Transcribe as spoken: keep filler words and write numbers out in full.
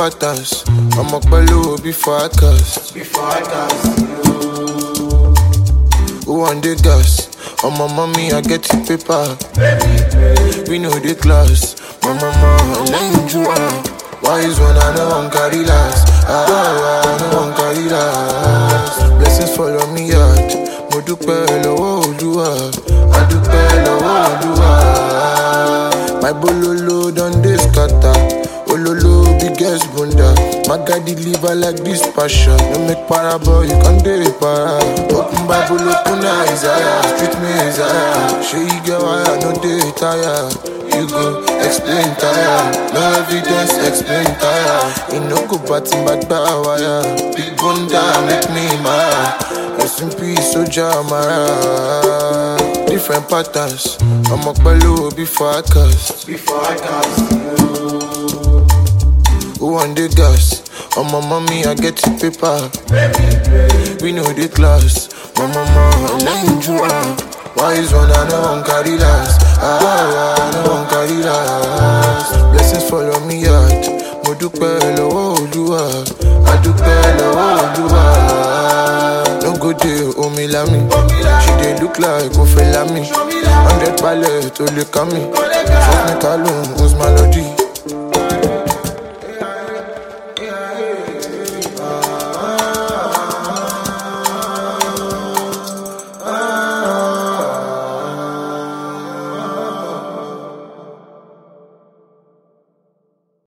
patterns. I'm a below before I cast. Before I cast. Who want the gas? On my mommy, I get the paper. We know the class. My mama, let you out. Why is one I know one carry last? Ah, I know one carry last. Blessings follow me out. Mo dúpẹ́ lọ́wọ́ Olúwa. I dúpẹ́ lọ́wọ́ Olúwa. My bololo done dey scatter. Ololo biggest bunda. My guy deliver like this passion. No make para boy, you can't do it para. Open Bible, open Isaiah. Street me Isaiah. Show you get why I know they tire. You go explain tire. No evidence, explain tire. You no go batting back by wire. Big bunda make me mad. Rest in peace, soldier Mara. Different patterns. I'm a below before I cast. Before I cast. Who want the gas? On my mommy, I get the paper. We know the class. My mama, let you out. Why is one I know one carry last? Ah, I know one carry last. Blessings follow me out. Mo dúpẹ́ lọ́wọ́ Olúwa. I dúpẹ́ lọ́wọ́ Olúwa. No go dey omi lami. She dey look like Ofe Lami. Hundred ballet to look at me. Fuck me Kalum, who's my lodi?